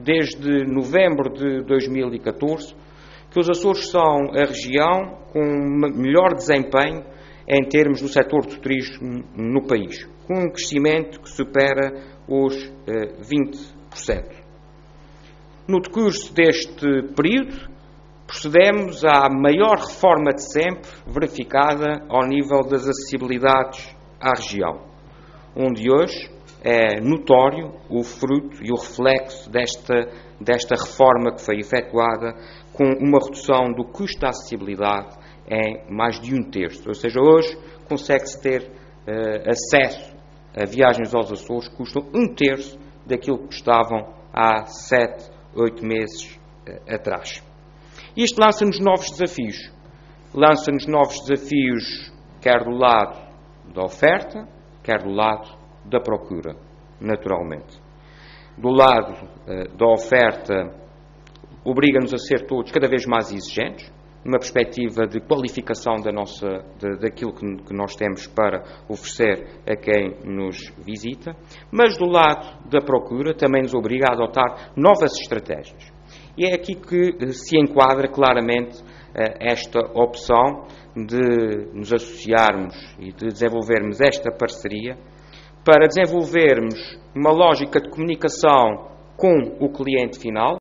desde novembro de 2014, que os Açores são a região com melhor desempenho em termos do setor do turismo no país, com um crescimento que supera os 20%. No decurso deste período, procedemos à maior reforma de sempre verificada ao nível das acessibilidades à região, onde hoje é notório o fruto e o reflexo desta reforma que foi efetuada, com uma redução do custo da acessibilidade em mais de 1/3. Ou seja, hoje consegue-se ter acesso a viagens aos Açores que custam 1/3 daquilo que custavam há 7, 8 meses atrás. Isto lança-nos novos desafios. Lança-nos novos desafios, quer do lado da oferta, quer do lado da procura, naturalmente. Do lado da oferta, obriga-nos a ser todos cada vez mais exigentes, numa perspectiva de qualificação daquilo que nós temos para oferecer a quem nos visita, mas do lado da procura também nos obriga a adotar novas estratégias. E é aqui que se enquadra claramente esta opção de nos associarmos e de desenvolvermos esta parceria para desenvolvermos uma lógica de comunicação com o cliente final,